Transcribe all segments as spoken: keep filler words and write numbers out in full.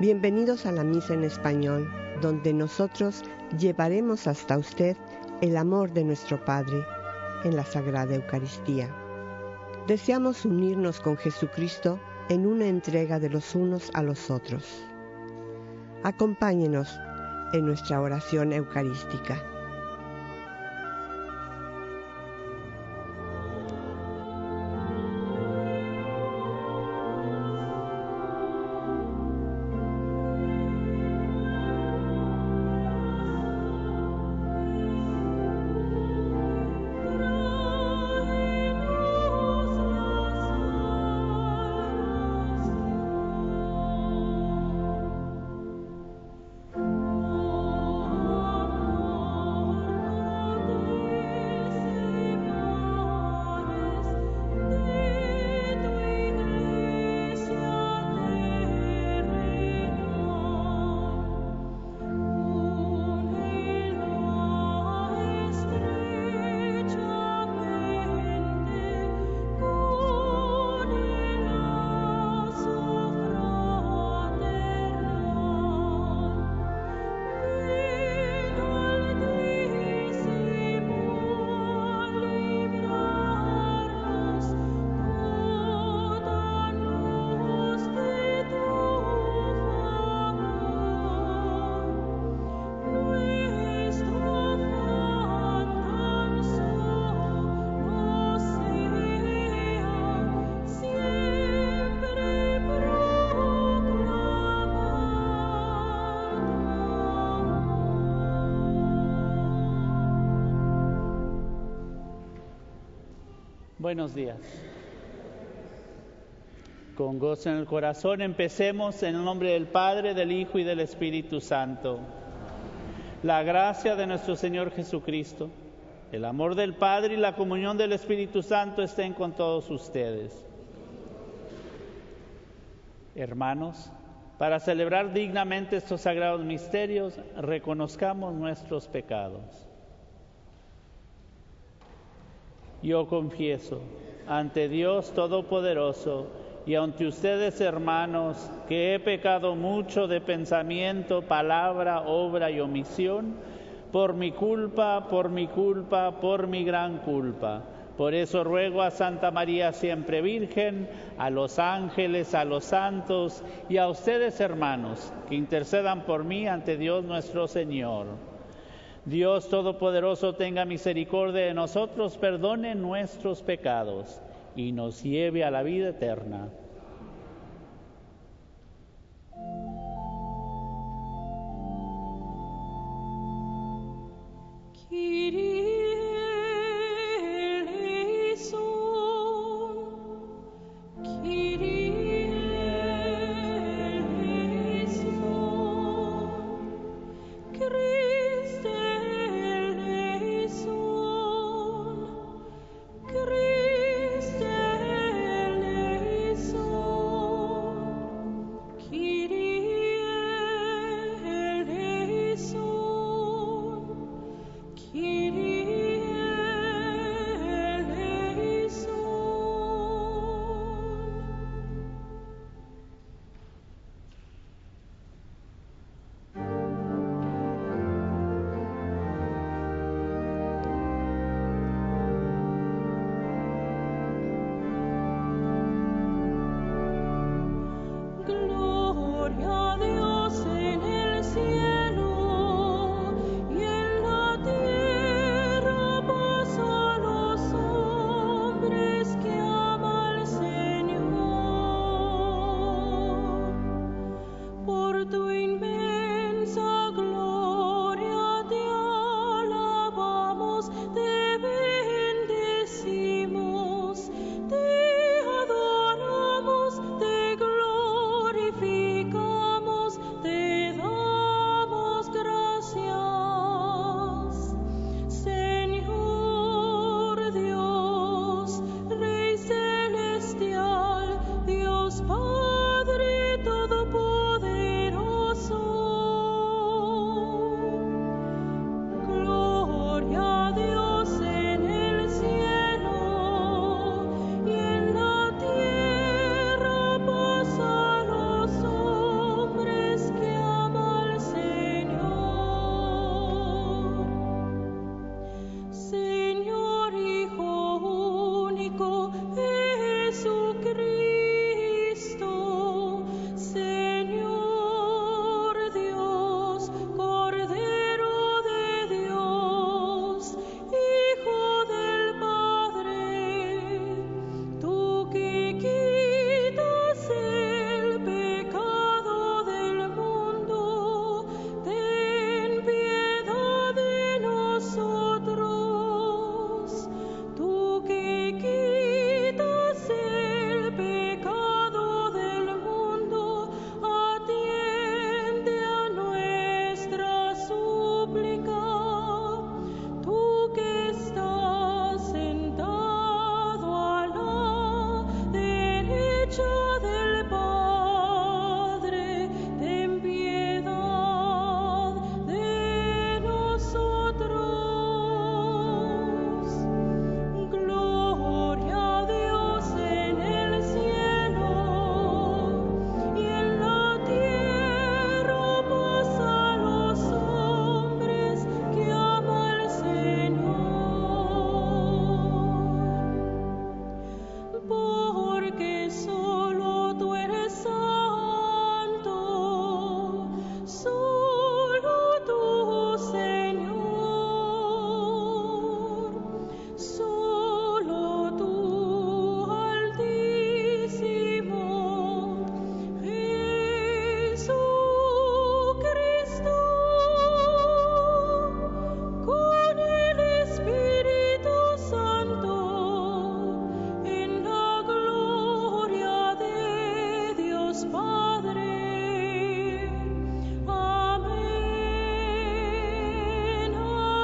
Bienvenidos a la Misa en Español, donde nosotros llevaremos hasta usted el amor de nuestro Padre en la Sagrada Eucaristía. Deseamos unirnos con Jesucristo en una entrega de los unos a los otros. Acompáñenos en nuestra oración eucarística. Buenos días. Con gozo en el corazón empecemos en el nombre del Padre, del Hijo y del Espíritu Santo. La gracia de nuestro Señor Jesucristo, el amor del Padre y la comunión del Espíritu Santo estén con todos ustedes. Hermanos, para celebrar dignamente estos sagrados misterios, reconozcamos nuestros pecados. Yo confieso ante Dios Todopoderoso y ante ustedes, hermanos, que he pecado mucho de pensamiento, palabra, obra y omisión, por mi culpa, por mi culpa, por mi gran culpa. Por eso ruego a Santa María siempre Virgen, a los ángeles, a los santos y a ustedes, hermanos, que intercedan por mí ante Dios nuestro Señor. Dios Todopoderoso tenga misericordia de nosotros, perdone nuestros pecados y nos lleve a la vida eterna. Christe eleison, único Jesucristo, Señor Dios, Cordero de Dios, Hijo del Padre, tú que quitas el pecado del mundo, ten piedad de nosotros. Tú que quitas el pecado del mundo, atiende a nuestra súplica. Tú que estás sentado a la derecha del Padre, ten piedad de nosotros. Gloria a Dios en el cielo y en la tierra paz a los hombres que ama al Señor. Porque solo tú eres santo, solo tú, Señor, solo tú, Altísimo Jesucristo, con el Espíritu Santo, en la gloria de Dios Padre. Amén,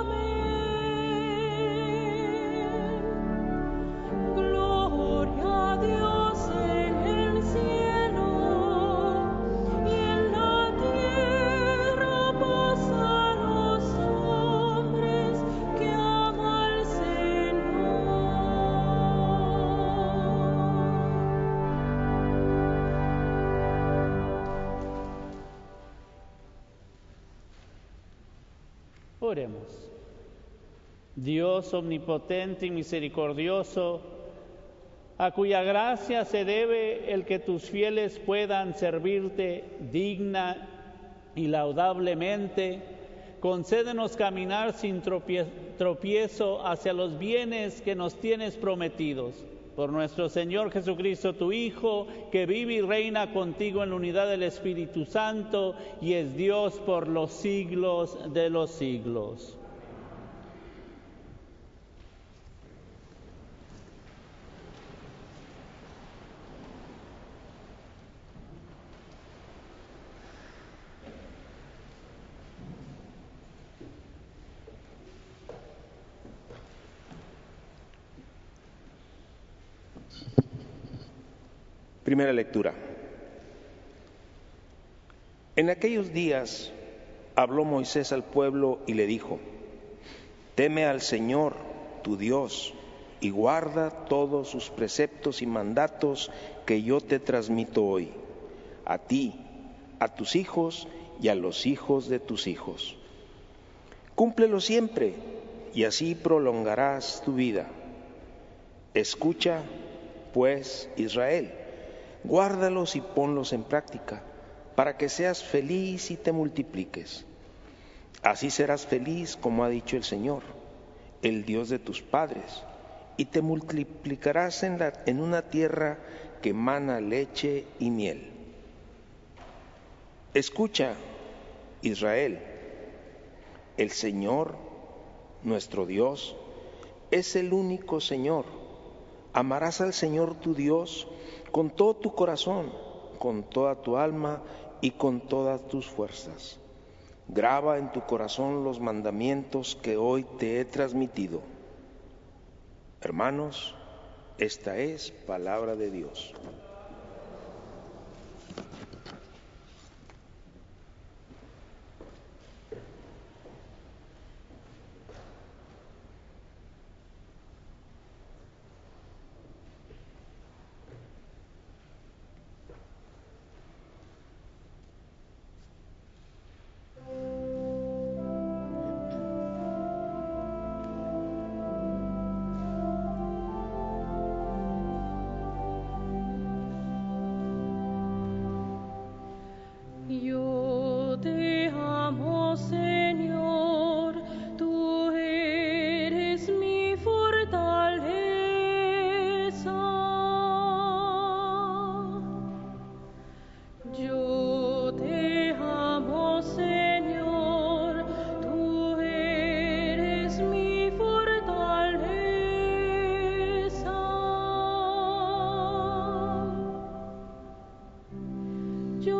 amén. Gloria a Dios en el cielo y en la tierra paz a los hombres que ama al Señor. Oremos. Dios omnipotente y misericordioso, a cuya gracia se debe el que tus fieles puedan servirte digna y laudablemente, concédenos caminar sin tropie- tropiezo hacia los bienes que nos tienes prometidos. Por nuestro Señor Jesucristo, tu Hijo, que vive y reina contigo en la unidad del Espíritu Santo y es Dios por los siglos de los siglos. Primera lectura. En aquellos días habló Moisés al pueblo y le dijo: Teme al Señor, tu Dios, y guarda todos sus preceptos y mandatos que yo te transmito hoy, a ti, a tus hijos y a los hijos de tus hijos. Cúmplelo siempre, y así prolongarás tu vida. Escucha, pues, Israel, guárdalos y ponlos en práctica, para que seas feliz y te multipliques. Así serás feliz, como ha dicho el Señor, el Dios de tus padres, y te multiplicarás en, la, en una tierra que mana leche y miel. Escucha, Israel, el Señor, nuestro Dios, es el único Señor. Amarás al Señor tu Dios con todo tu corazón, con toda tu alma y con todas tus fuerzas. Graba en tu corazón los mandamientos que hoy te he transmitido. Hermanos, esta es palabra de Dios.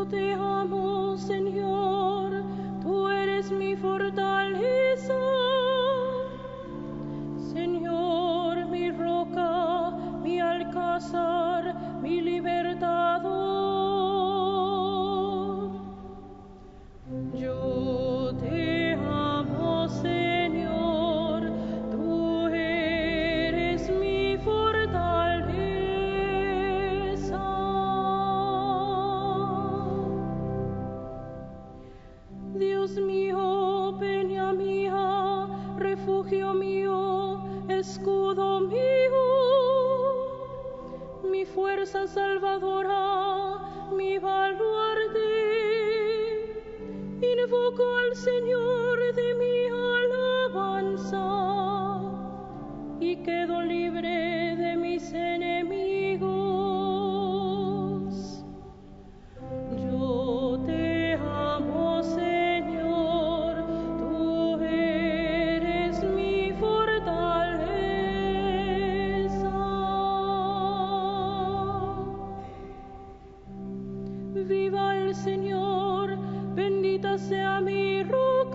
te amo, Señor, tú eres mi fortaleza. Señor, mi roca, mi alcázar, mi libertador. Yo te amo, Señor, tú eres mi fortaleza. Dios mío, peña mía, refugio mío, escudo mío, mi fuerza salvadora, mi baluarte. Invoco al Señor de mi alabanza y quedo libre de mis enemigos. Yo te amo, Señor, tú eres mi fortaleza. Viva el Señor, bendita sea mi roca,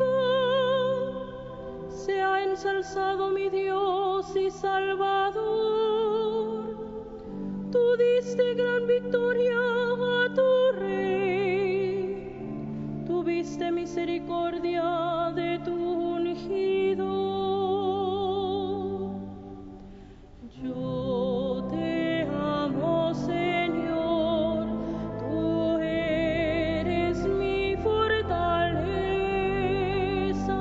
sea ensalzado mi Dios y Salvador. Tú diste gran victoria a tu Rey, tuviste misericordia de tu ungido. Yo te amo, Señor, tú eres mi fortaleza.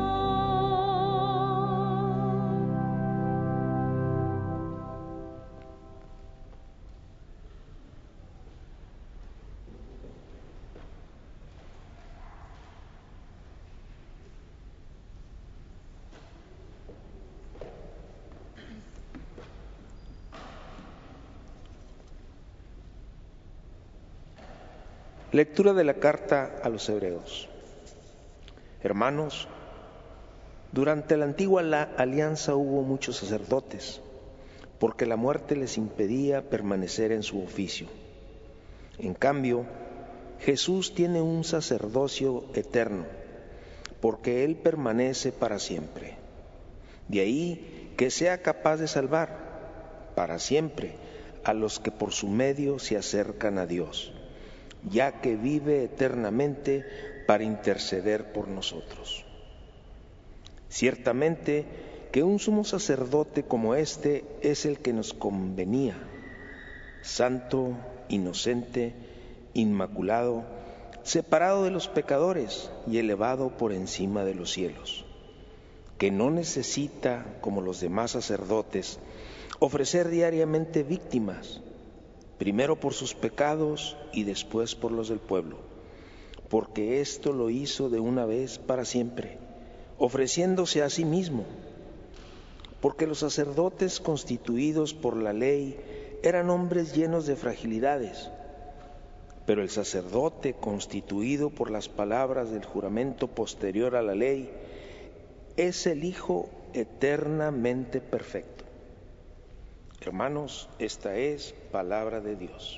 Lectura de la carta a los Hebreos. Hermanos, durante la antigua alianza hubo muchos sacerdotes, porque la muerte les impedía permanecer en su oficio. En cambio, Jesús tiene un sacerdocio eterno, porque Él permanece para siempre. De ahí que sea capaz de salvar para siempre a los que por su medio se acercan a Dios, ya que vive eternamente para interceder por nosotros. Ciertamente que un sumo sacerdote como este es el que nos convenía, santo, inocente, inmaculado, separado de los pecadores y elevado por encima de los cielos, que no necesita, como los demás sacerdotes, ofrecer diariamente víctimas, primero por sus pecados y después por los del pueblo, porque esto lo hizo de una vez para siempre, ofreciéndose a sí mismo, porque los sacerdotes constituidos por la ley eran hombres llenos de fragilidades, pero el sacerdote constituido por las palabras del juramento posterior a la ley es el Hijo eternamente perfecto. Hermanos, esta es palabra de Dios.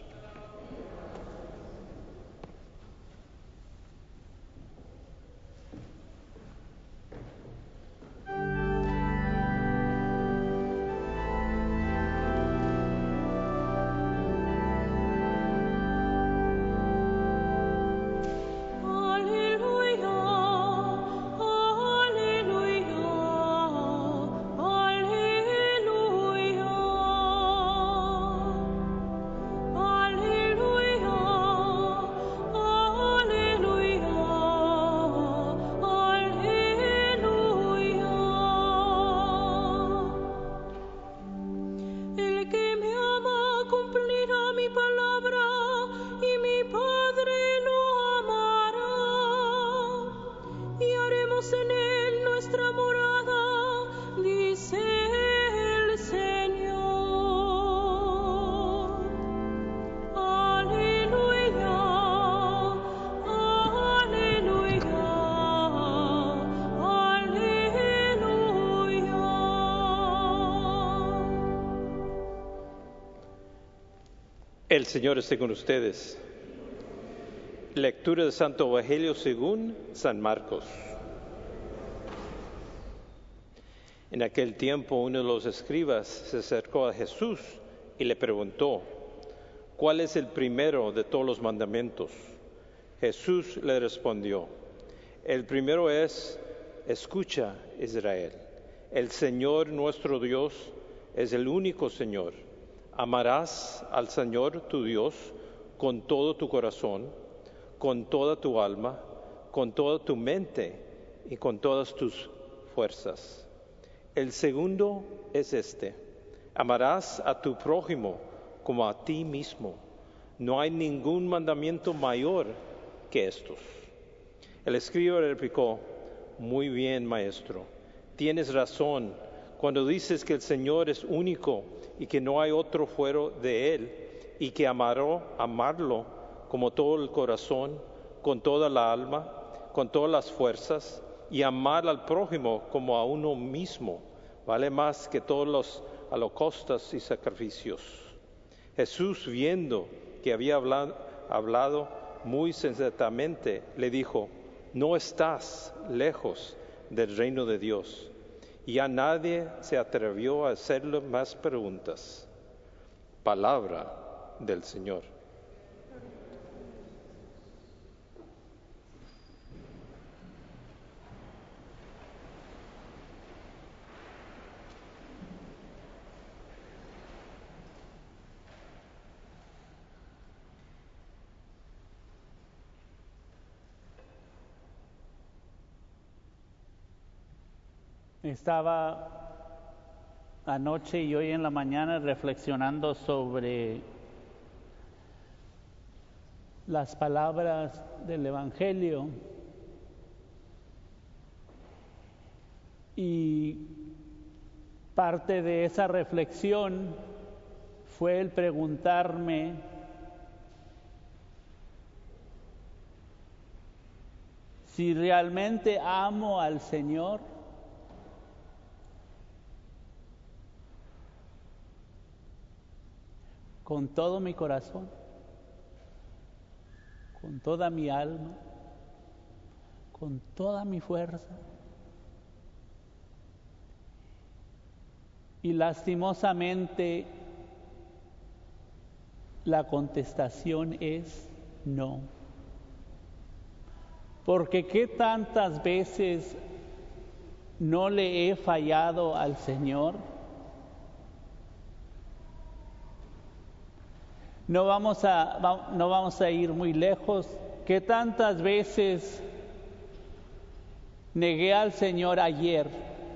El Señor esté con ustedes. Lectura del Santo Evangelio según San Marcos. En aquel tiempo uno de los escribas se acercó a Jesús y le preguntó: ¿cuál es el primero de todos los mandamientos? Jesús le respondió: el primero es: escucha, Israel, el Señor nuestro Dios es el único Señor. Amarás al Señor tu Dios con todo tu corazón, con toda tu alma, con toda tu mente y con todas tus fuerzas. El segundo es este: amarás a tu prójimo como a ti mismo. No hay ningún mandamiento mayor que estos. El escriba replicó: muy bien, maestro, tienes razón cuando dices que el Señor es único y que no hay otro fuera de Él, y que amaró, amarlo como todo el corazón, con toda la alma, con todas las fuerzas, y amar al prójimo como a uno mismo, vale más que todos los holocaustos y sacrificios. Jesús, viendo que había hablado, hablado muy sensatamente, le dijo: no estás lejos del reino de Dios. Y ya nadie se atrevió a hacerle más preguntas. Palabra del Señor. Estaba anoche y hoy en la mañana reflexionando sobre las palabras del Evangelio y parte de esa reflexión fue el preguntarme si realmente amo al Señor. Con todo mi corazón, con toda mi alma, con toda mi fuerza. Y lastimosamente la contestación es no. Porque qué tantas veces no le he fallado al Señor. No vamos a, no vamos a ir muy lejos. ¿Qué tantas veces negué al Señor ayer?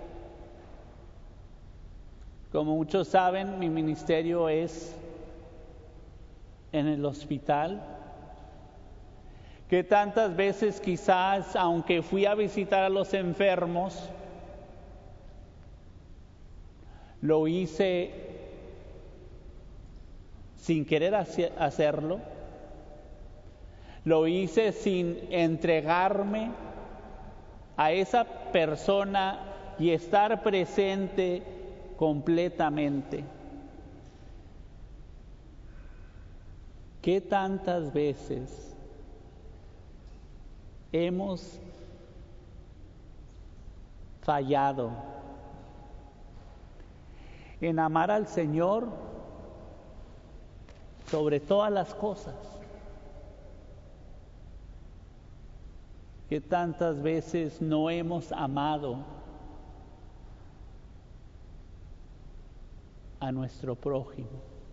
Como muchos saben, mi ministerio es en el hospital. ¿Qué tantas veces quizás, aunque fui a visitar a los enfermos, lo hice sin querer hacerlo? Lo hice sin entregarme a esa persona y estar presente completamente. ¿Qué tantas veces hemos fallado en amar al Señor sobre todas las cosas? ¿Qué tantas veces no hemos amado a nuestro prójimo?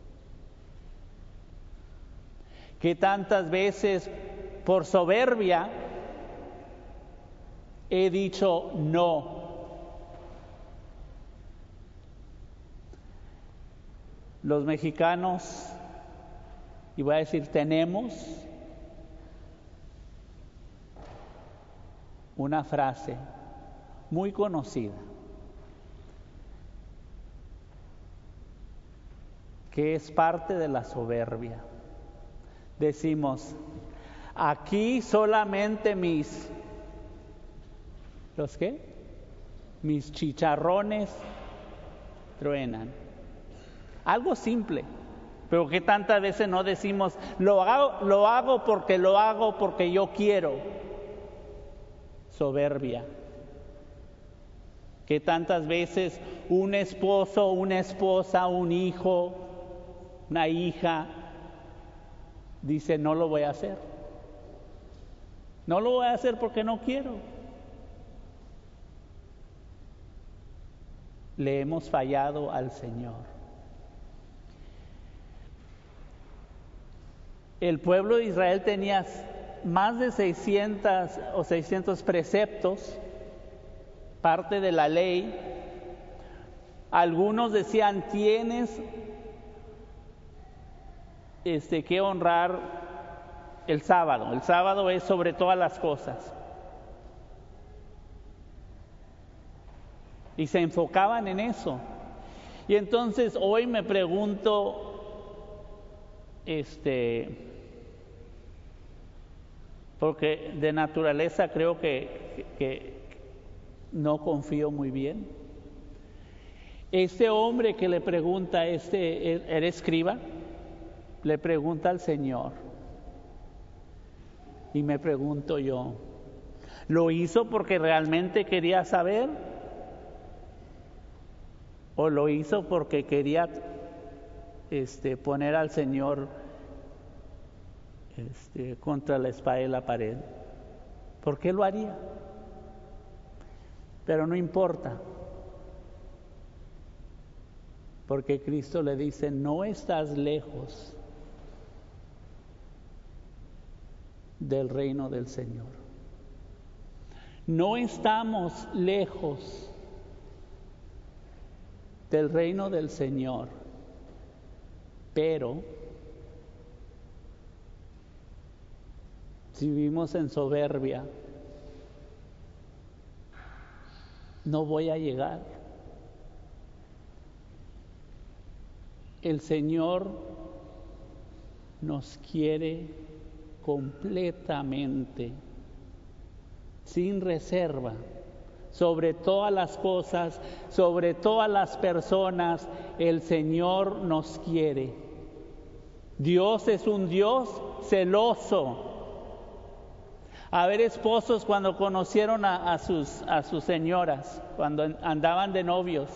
¿Qué tantas veces por soberbia he dicho no? Los mexicanos, y voy a decir tenemos una frase muy conocida que es parte de la soberbia. Decimos: aquí solamente mis, ¿los qué? Mis chicharrones truenan. Algo simple, Pero que tantas veces no decimos, lo hago, lo hago porque lo hago porque yo quiero. Soberbia. Que tantas veces un esposo, una esposa, un hijo, una hija, dice, no lo voy a hacer. No lo voy a hacer porque no quiero. Le hemos fallado al Señor. El pueblo de Israel tenía más de seiscientos o seiscientos preceptos, parte de la ley. Algunos decían, tienes este, que honrar el sábado. El sábado es sobre todas las cosas. Y se enfocaban en eso. Y entonces hoy me pregunto, este, porque de naturaleza creo que, que, que no confío muy bien. Este hombre que le pregunta, este, ¿era escriba? Le pregunta al Señor. Y me pregunto yo, ¿lo hizo porque realmente quería saber? ¿O lo hizo porque quería este, poner al Señor este, contra la espada y la pared? ¿Por qué lo haría? Pero no importa. Porque Cristo le dice, no estás lejos del reino del Señor. No estamos lejos del reino del Señor, pero si vivimos en soberbia, no voy a llegar. El Señor nos quiere completamente, sin reserva, sobre todas las cosas, sobre todas las personas. El Señor nos quiere. Dios es un Dios celoso. A ver, esposos cuando conocieron a, a, sus, a sus señoras, cuando andaban de novios,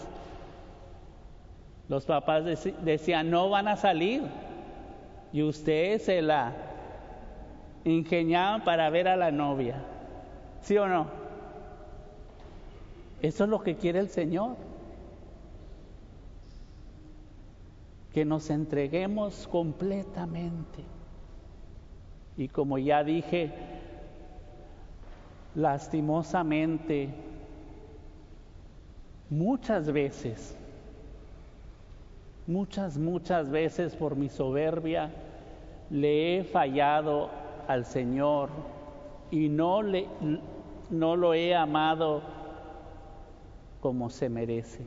los papás dec- decían, no van a salir. Y ustedes se la ingeniaban para ver a la novia. ¿Sí o no? Eso es lo que quiere el Señor. Que nos entreguemos completamente. Y como ya dije, lastimosamente, muchas veces, muchas, muchas veces por mi soberbia, le he fallado al Señor y no, le, no lo he amado como se merece.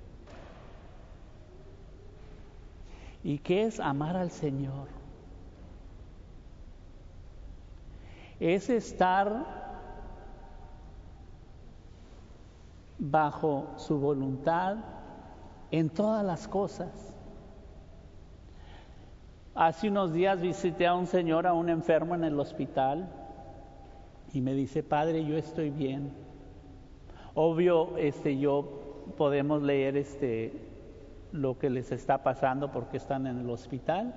¿Y qué es amar al Señor? Es estar bajo su voluntad en todas las cosas. Hace unos días visité a un señor, a un enfermo en el hospital, y me dice, padre, yo estoy bien. Obvio, este, yo podemos leer este, lo que les está pasando porque están en el hospital.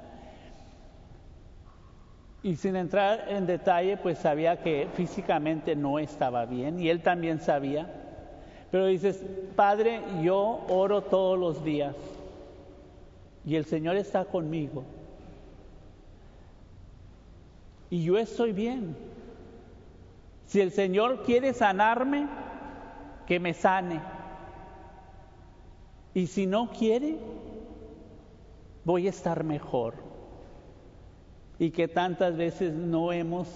Y sin entrar en detalle, pues sabía que físicamente no estaba bien, y él también sabía. Pero dices, padre, yo oro todos los días, y el Señor está conmigo. Y yo estoy bien. Si el Señor quiere sanarme, que me sane. Y si no quiere, voy a estar mejor. Y que tantas veces no hemos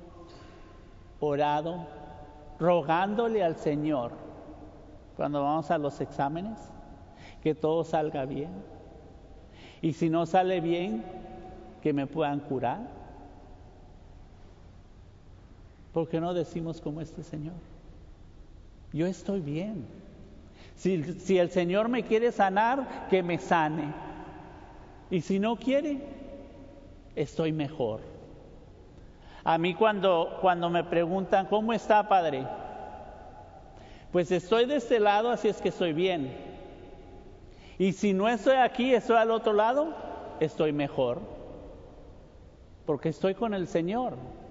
orado, rogándole al Señor, cuando vamos a los exámenes, que todo salga bien. Y si no sale bien, que me puedan curar. ¿Por qué no decimos como este Señor? Yo estoy bien. Si, si el Señor me quiere sanar, que me sane. Y si no quiere, estoy mejor. A mí cuando, cuando me preguntan, ¿cómo está, padre? Pues estoy de este lado, así es que estoy bien. Y si no estoy aquí, estoy al otro lado, estoy mejor. Porque estoy con el Señor.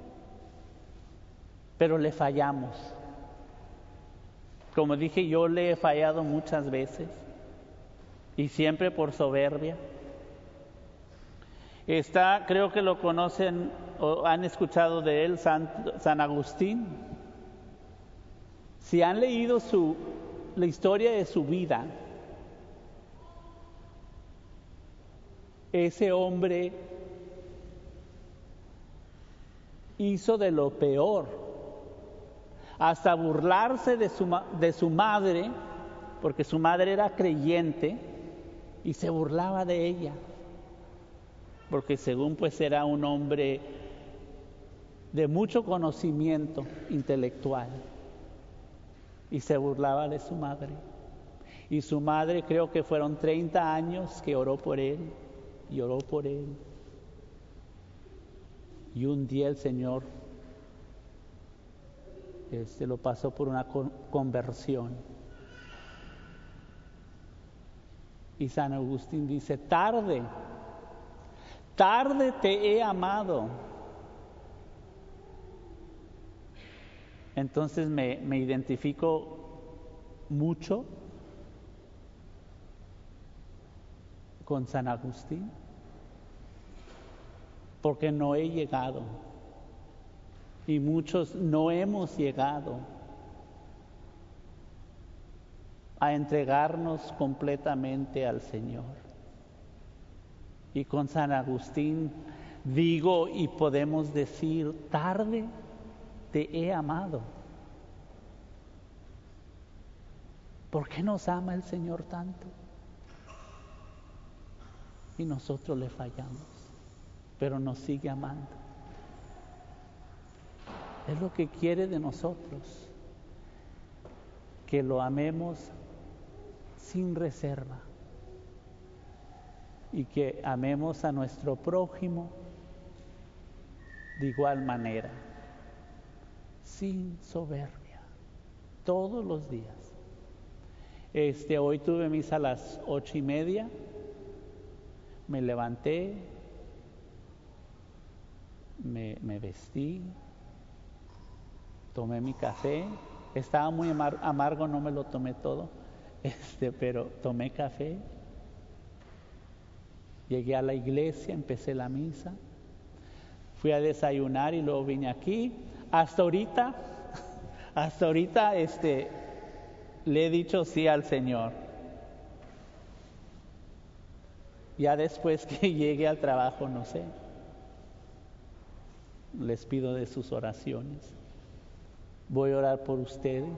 Pero le fallamos. Como dije, yo le he fallado muchas veces. Y siempre por soberbia. Está, creo que lo conocen o han escuchado de él, San, San Agustín. Si han leído su, la historia de su vida, ese hombre hizo de lo peor, hasta burlarse de su, de su madre, porque su madre era creyente, y se burlaba de ella, porque según pues era un hombre de mucho conocimiento intelectual, y se burlaba de su madre. Y su madre, creo que fueron treinta años que oró por él, y oró por él. Y un día el Señor este, lo pasó por una con- conversión. Y San Agustín dice, tarde, tarde te he amado. Entonces me, me identifico mucho con San Agustín, porque no he llegado, y muchos no hemos llegado a entregarnos completamente al Señor. Y con San Agustín digo y podemos decir, tarde te he amado. ¿Por qué nos ama el Señor tanto? Y nosotros le fallamos, pero nos sigue amando. Es lo que quiere de nosotros, que lo amemos sin reserva y que amemos a nuestro prójimo de igual manera, sin soberbia, todos los días. Este, hoy tuve misa a las ocho y media, me levanté, me, me vestí, tomé mi café, estaba muy amar- amargo, no me lo tomé todo, este, pero tomé café, llegué a la iglesia, empecé la misa, fui a desayunar y luego vine aquí. Hasta ahorita, hasta ahorita este, le he dicho sí al Señor. Ya después que llegue al trabajo, no sé, les pido de sus oraciones. Voy a orar por ustedes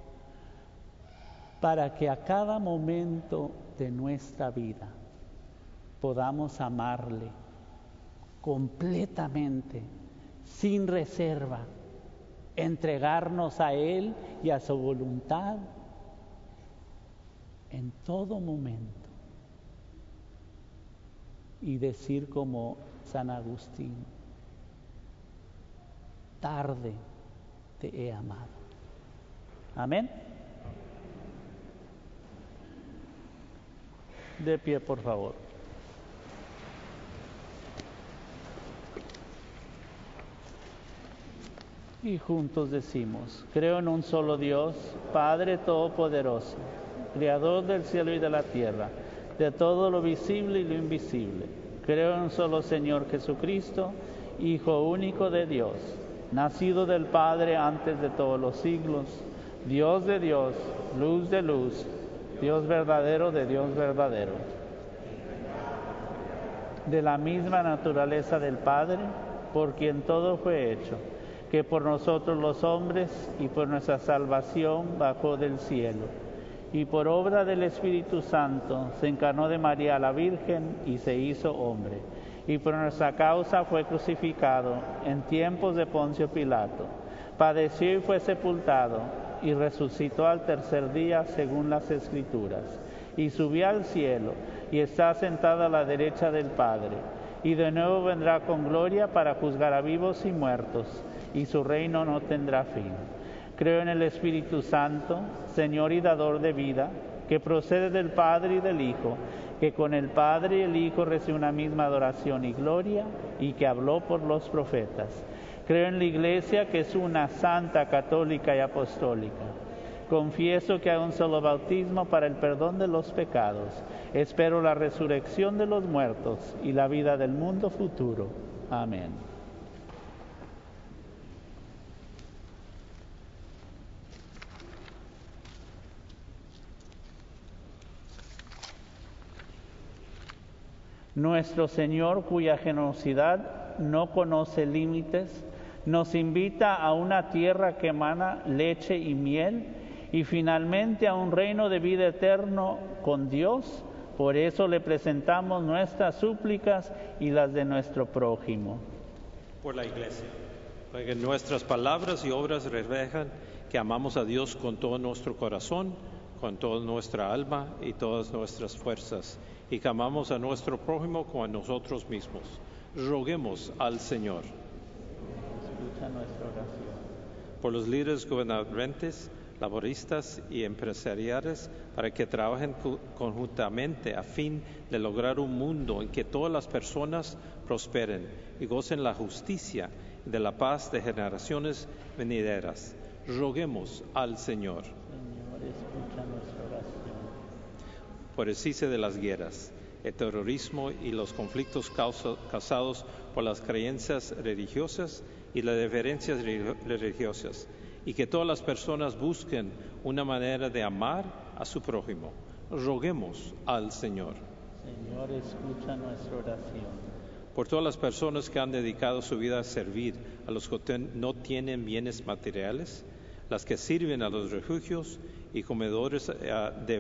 para que a cada momento de nuestra vida podamos amarle completamente, sin reserva, entregarnos a Él y a su voluntad en todo momento. Y decir como San Agustín, tarde te he amado. Amén. De pie, por favor. Y juntos decimos, creo en un solo Dios, Padre Todopoderoso, Creador del cielo y de la tierra, de todo lo visible y lo invisible. Creo en un solo Señor Jesucristo, Hijo único de Dios, nacido del Padre antes de todos los siglos, Dios de Dios, luz de luz, Dios verdadero de Dios verdadero. De la misma naturaleza del Padre, por quien todo fue hecho, que por nosotros los hombres y por nuestra salvación bajó del cielo, y por obra del Espíritu Santo se encarnó de María la Virgen y se hizo hombre, y por nuestra causa fue crucificado en tiempos de Poncio Pilato, padeció y fue sepultado, y resucitó al tercer día según las Escrituras, y subió al cielo, y está sentada a la derecha del Padre. Y de nuevo vendrá con gloria para juzgar a vivos y muertos, y su reino no tendrá fin. Creo en el Espíritu Santo, Señor y dador de vida, que procede del Padre y del Hijo, que con el Padre y el Hijo recibe una misma adoración y gloria, y que habló por los profetas. Creo en la Iglesia, que es una santa, católica y apostólica. Confieso que hay un solo bautismo para el perdón de los pecados. Espero la resurrección de los muertos y la vida del mundo futuro. Amén. Nuestro Señor, cuya generosidad no conoce límites, nos invita a una tierra que emana leche y miel, y finalmente a un reino de vida eterno con Dios. Por eso le presentamos nuestras súplicas y las de nuestro prójimo. Por la Iglesia, para que nuestras palabras y obras reflejan que amamos a Dios con todo nuestro corazón, con toda nuestra alma y todas nuestras fuerzas, y que amamos a nuestro prójimo como a nosotros mismos. Roguemos al Señor. Escucha nuestra oración. Por los líderes gubernamentes, laboristas y empresariales, para que trabajen conjuntamente a fin de lograr un mundo en que todas las personas prosperen y gocen la justicia y de la paz de generaciones venideras. Roguemos al Señor. Señor, escucha nuestra oración. Por el cese de las guerras, el terrorismo y los conflictos causa, causados por las creencias religiosas y las diferencias religiosas, y que todas las personas busquen una manera de amar a su prójimo. Roguemos al Señor. Señor, escucha nuestra oración. Por todas las personas que han dedicado su vida a servir a los que no tienen bienes materiales, las que sirven a los refugios y comedores de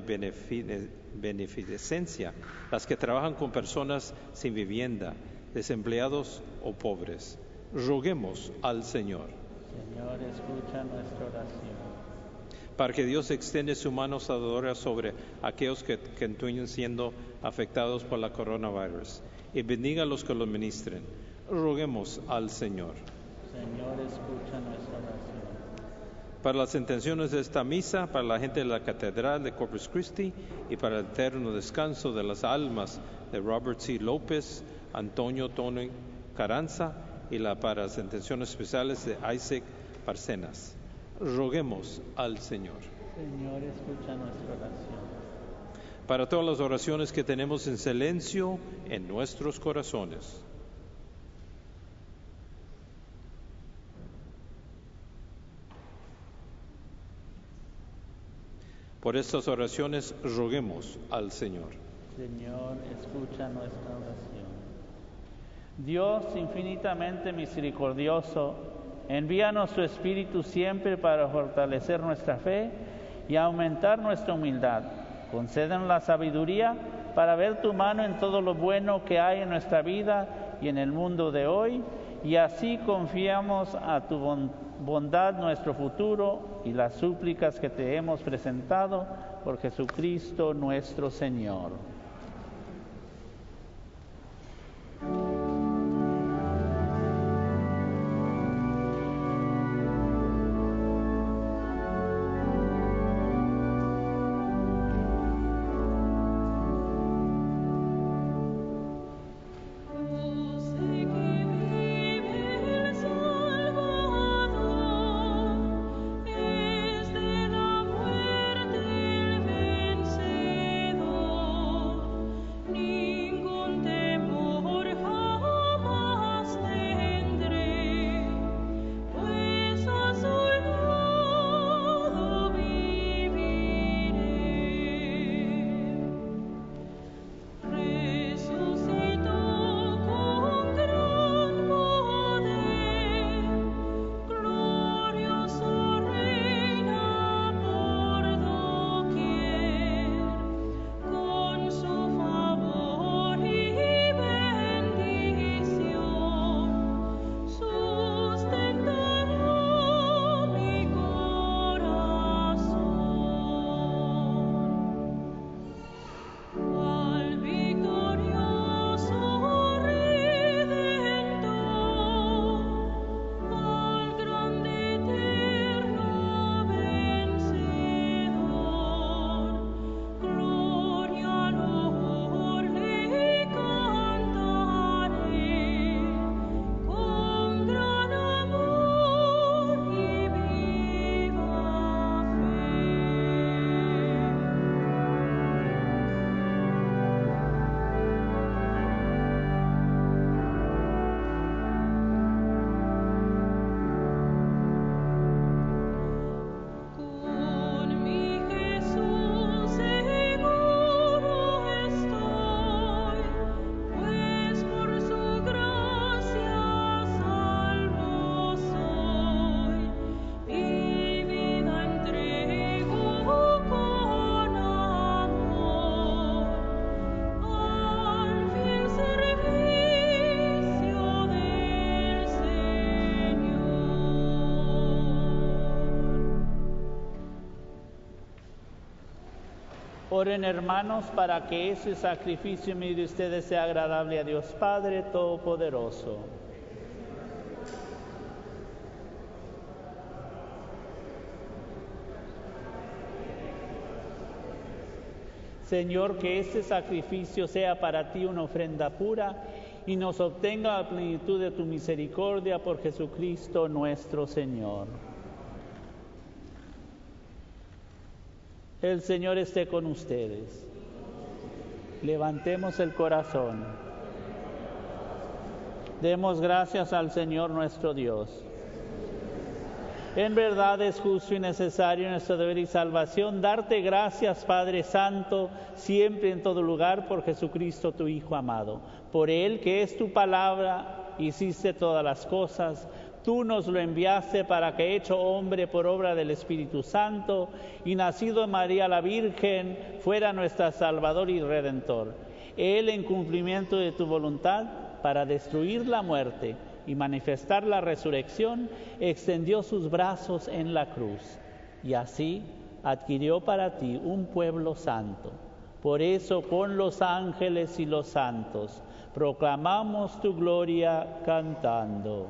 beneficencia, las que trabajan con personas sin vivienda, desempleados o pobres. Roguemos al Señor. Señor, escucha nuestra oración. Para que Dios extienda su mano salvadora sobre aquellos que continúen siendo afectados por la coronavirus y bendiga a los que lo ministren. Roguemos al Señor. Señor, escucha nuestra oración. Para las intenciones de esta misa, para la gente de la Catedral de Corpus Christi y para el eterno descanso de las almas de Robert C. López, Antonio Tony Carranza, y la, para las intenciones especiales de Isaac Parcenas. Roguemos al Señor. Señor, escucha nuestra oración. Para todas las oraciones que tenemos en silencio en nuestros corazones. Por estas oraciones roguemos al Señor. Señor, escucha nuestra oración. Dios infinitamente misericordioso, envíanos tu Espíritu siempre para fortalecer nuestra fe y aumentar nuestra humildad. Concédenos la sabiduría para ver tu mano en todo lo bueno que hay en nuestra vida y en el mundo de hoy, y así confiamos a tu bondad nuestro futuro y las súplicas que te hemos presentado por Jesucristo nuestro Señor. Es de la muerte el vencedor. Oren, hermanos, para que ese sacrificio mío de ustedes sea agradable a Dios Padre Todopoderoso. Señor, que este sacrificio sea para ti una ofrenda pura y nos obtenga la plenitud de tu misericordia por Jesucristo nuestro Señor. El Señor esté con ustedes. Levantemos el corazón. Demos gracias al Señor nuestro Dios. En verdad es justo y necesario nuestro deber y salvación darte gracias, Padre Santo, siempre y en todo lugar, por Jesucristo tu Hijo amado. Por Él, que es tu palabra, hiciste todas las cosas. Tú nos lo enviaste para que, hecho hombre por obra del Espíritu Santo y nacido de María la Virgen, fuera nuestro Salvador y Redentor. Él, en cumplimiento de tu voluntad, para destruir la muerte y manifestar la resurrección, extendió sus brazos en la cruz y así adquirió para ti un pueblo santo. Por eso, con los ángeles y los santos, proclamamos tu gloria cantando.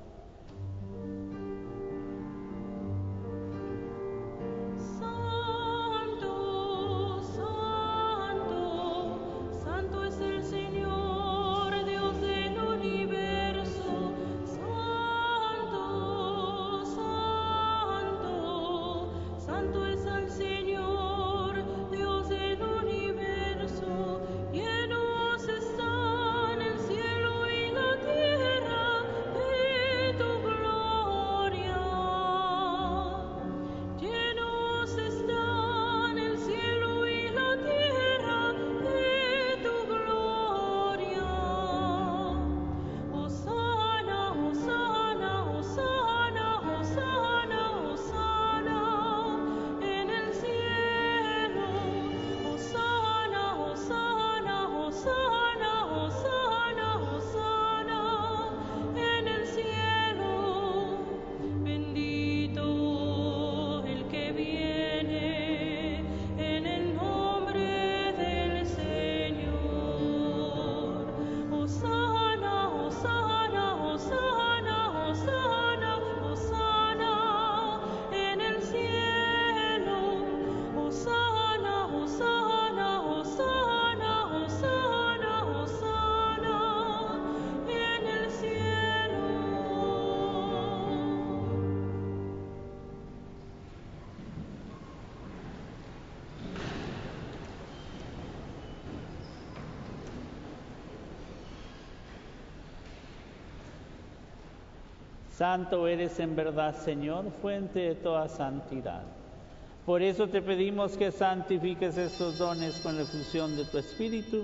Santo eres en verdad, Señor, fuente de toda santidad. Por eso te pedimos que santifiques estos dones con la efusión de tu Espíritu,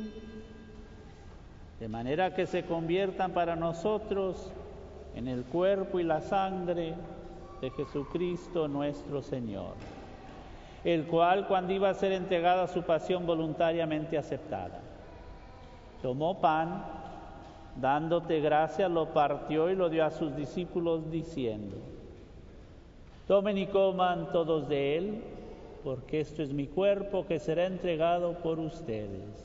de manera que se conviertan para nosotros en el cuerpo y la sangre de Jesucristo nuestro Señor, el cual, cuando iba a ser entregado a su pasión voluntariamente aceptada, tomó pan, dándote gracias, lo partió y lo dio a sus discípulos diciendo: tomen y coman todos de él, porque esto es mi cuerpo que será entregado por ustedes.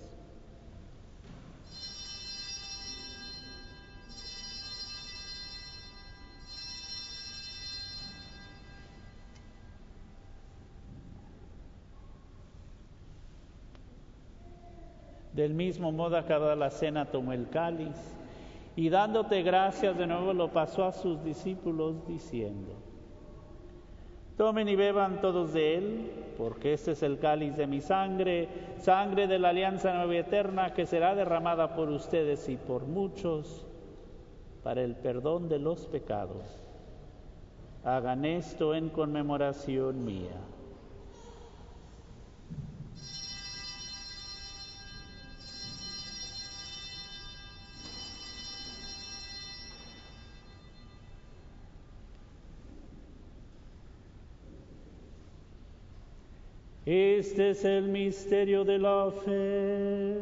Del mismo modo, acabada la cena, tomó el cáliz y dándote gracias de nuevo lo pasó a sus discípulos diciendo: tomen y beban todos de él, porque este es el cáliz de mi sangre, sangre de la alianza nueva y eterna, que será derramada por ustedes y por muchos para el perdón de los pecados. Hagan esto en conmemoración mía. Este es el misterio de la fe.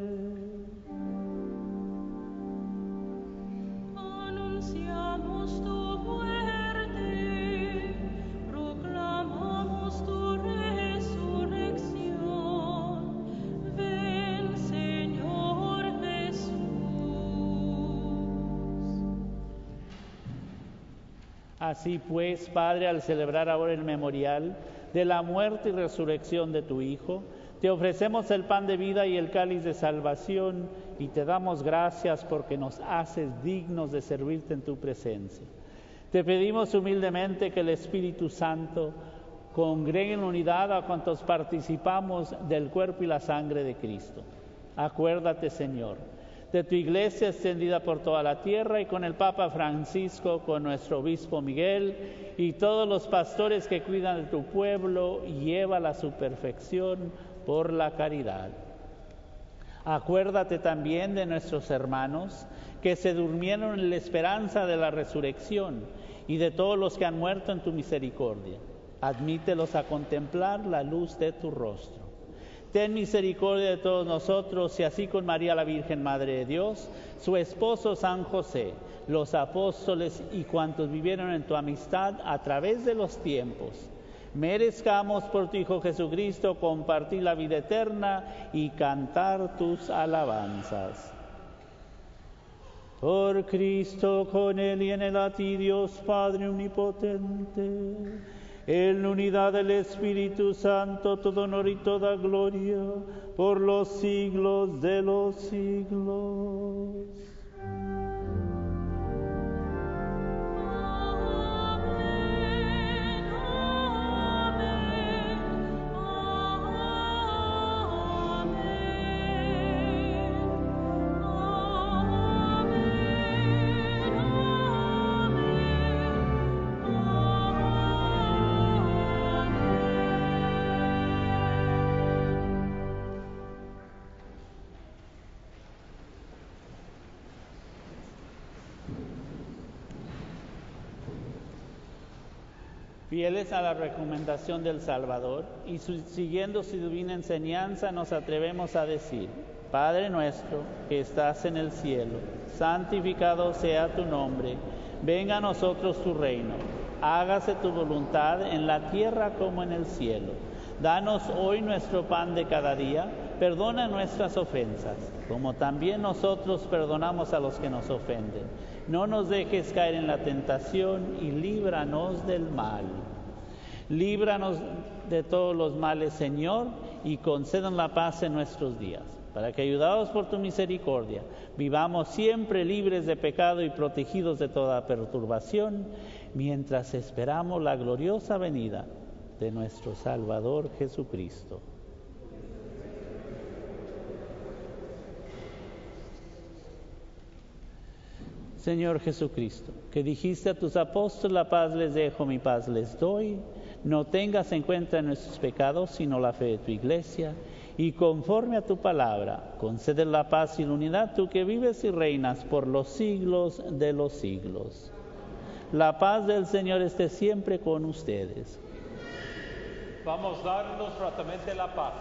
Anunciamos tu muerte, proclamamos tu resurrección, Así pues, Padre, al celebrar ahora el memorial de la muerte y resurrección de tu Hijo, te ofrecemos el pan de vida y el cáliz de salvación y te damos gracias porque nos haces dignos de servirte en tu presencia. Te pedimos humildemente que el Espíritu Santo congregue en unidad a cuantos participamos del cuerpo y la sangre de Cristo. Acuérdate, Señor, de tu iglesia extendida por toda la tierra y con el Papa Francisco, con nuestro obispo Miguel y todos los pastores que cuidan de tu pueblo, y llévala a su perfección por la caridad. Acuérdate también de nuestros hermanos que se durmieron en la esperanza de la resurrección y de todos los que han muerto en tu misericordia. Admítelos a contemplar la luz de tu rostro. Ten misericordia de todos nosotros y así con María la Virgen Madre de Dios, su esposo San José, los apóstoles y cuantos vivieron en tu amistad a través de los tiempos, merezcamos por tu Hijo Jesucristo compartir la vida eterna y cantar tus alabanzas. Por Cristo, con Él y en Él a ti, Dios Padre omnipotente, en la unidad del Espíritu Santo, todo honor y toda gloria, por los siglos de los siglos. Fieles a la recomendación del Salvador y su, siguiendo su divina enseñanza, nos atrevemos a decir: Padre nuestro que estás en el cielo, santificado sea tu nombre, venga a nosotros tu reino, hágase tu voluntad en la tierra como en el cielo. Danos hoy nuestro pan de cada día, perdona nuestras ofensas, como también nosotros perdonamos a los que nos ofenden. No nos dejes caer en la tentación y líbranos del mal. Líbranos de todos los males, Señor, y concédanos la paz en nuestros días, para que, ayudados por tu misericordia, vivamos siempre libres de pecado y protegidos de toda perturbación, mientras esperamos la gloriosa venida de nuestro Salvador Jesucristo. Señor Jesucristo, que dijiste a tus apóstoles: la paz les dejo, mi paz les doy, no tengas en cuenta nuestros pecados, sino la fe de tu iglesia, y conforme a tu palabra, concede la paz y la unidad, tú que vives y reinas por los siglos de los siglos. La paz del Señor esté siempre con ustedes. Vamos a darnos fraternamente la paz.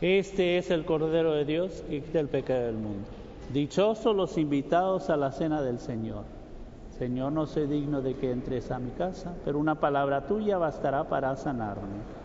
Este es el Cordero de Dios que quita el pecado del mundo. Dichosos los invitados a la cena del Señor. Señor, no soy digno de que entres a mi casa, pero una palabra tuya bastará para sanarme.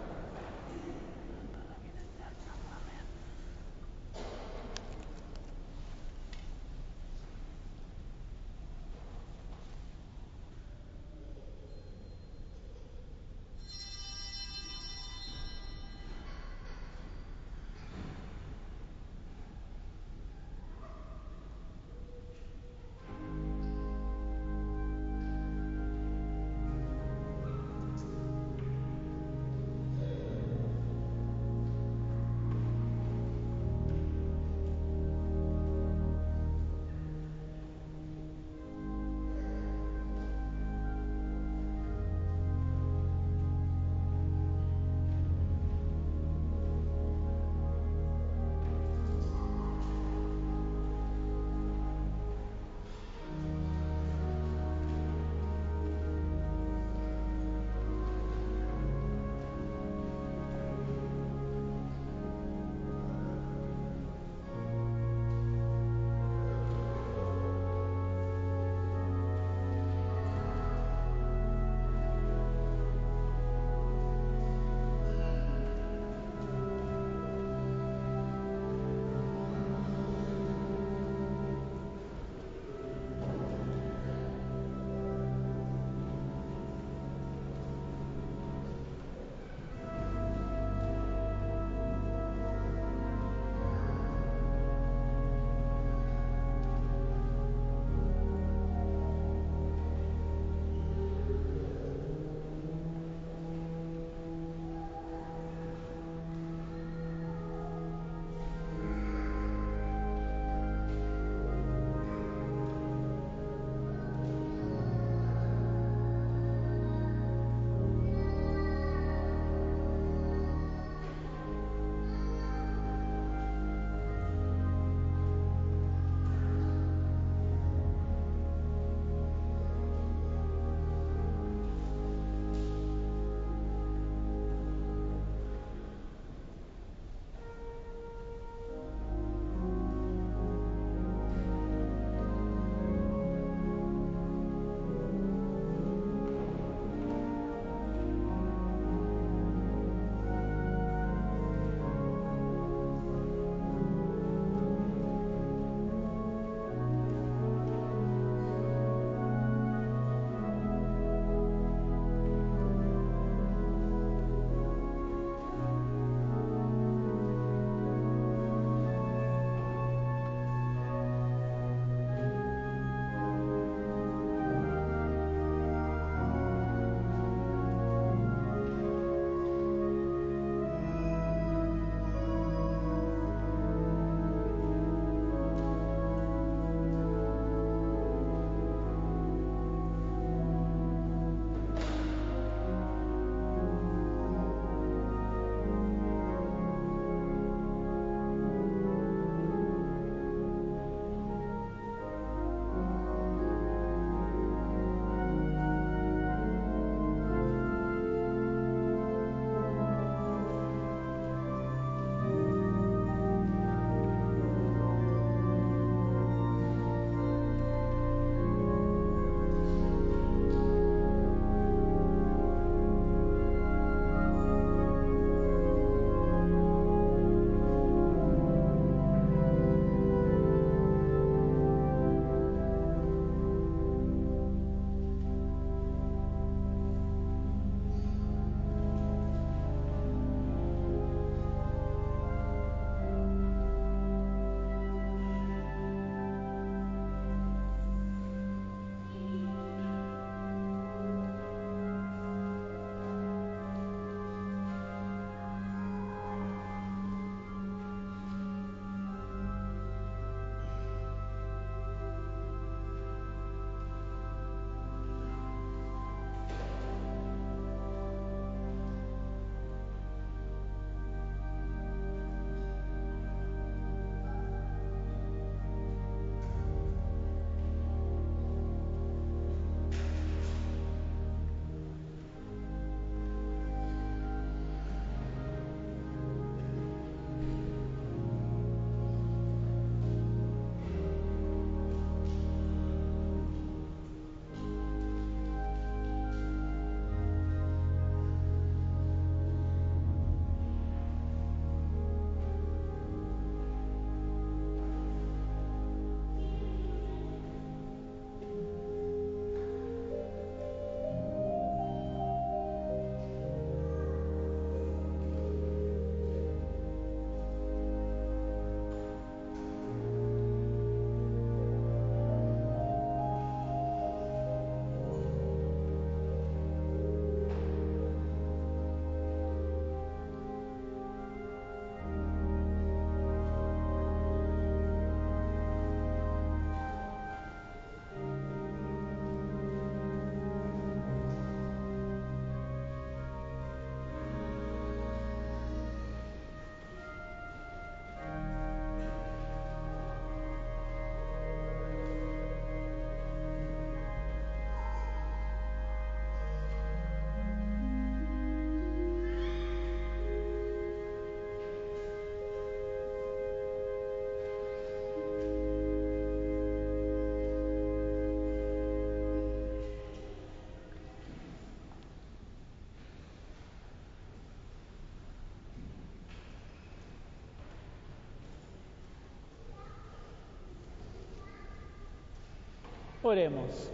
Oremos.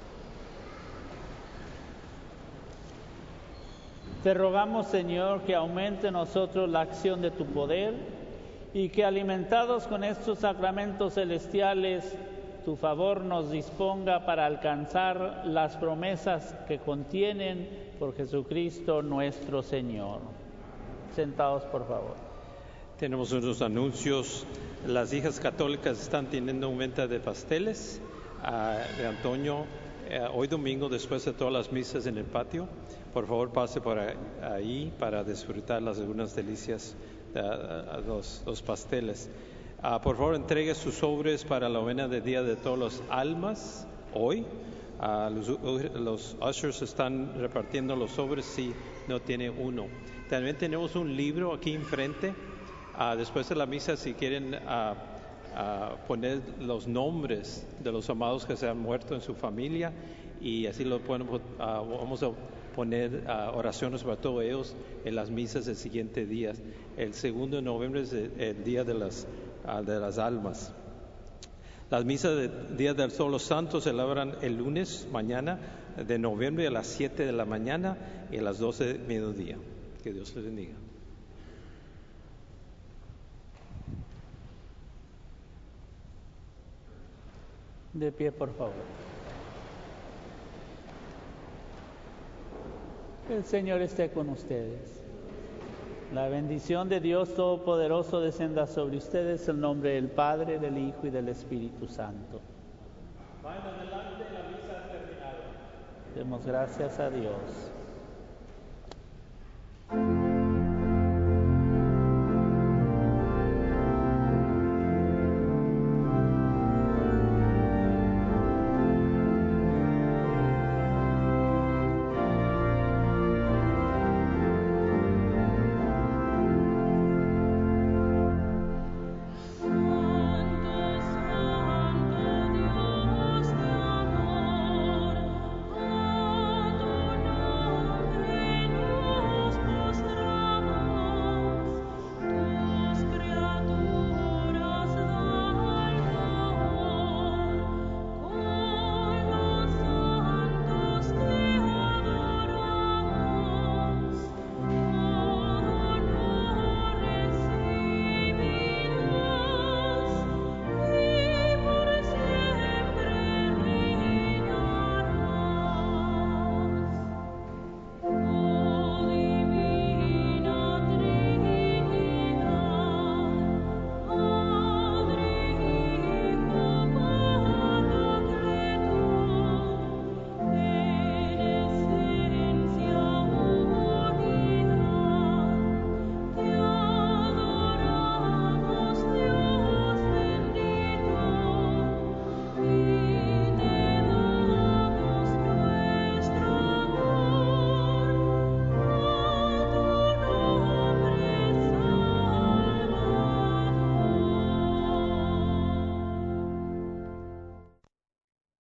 Te rogamos, Señor, que aumente en nosotros la acción de tu poder y que, alimentados con estos sacramentos celestiales, tu favor nos disponga para alcanzar las promesas que contienen por Jesucristo nuestro Señor. Sentados, por favor. Tenemos unos anuncios. Las hijas católicas están teniendo una venta de pasteles uh, de Antonio uh, hoy domingo después de todas las misas en el patio. Por favor, pase por ahí para disfrutar las algunas delicias de uh, los, los pasteles. Uh, por favor, entregue sus sobres para la novena de Día de Todas las Almas hoy. Uh, los, los ushers están repartiendo los sobres si no tiene uno. También tenemos un libro aquí enfrente. Uh, después de la misa, si quieren uh, uh, poner los nombres de los amados que se han muerto en su familia, y así lo podemos, uh, vamos a poner uh, oraciones para todos ellos en las misas del siguiente día. El segundo de noviembre es el, el día de las, uh, de las almas. Las misas del Día de Todos los Santos se celebran el lunes, mañana de noviembre, a las siete de la mañana y a las doce de mediodía. Que Dios les bendiga. De pie, por favor. El Señor esté con ustedes. La bendición de Dios Todopoderoso descienda sobre ustedes en el nombre del Padre, del Hijo y del Espíritu Santo. Vayan adelante, la misa ha terminado. Demos gracias a Dios.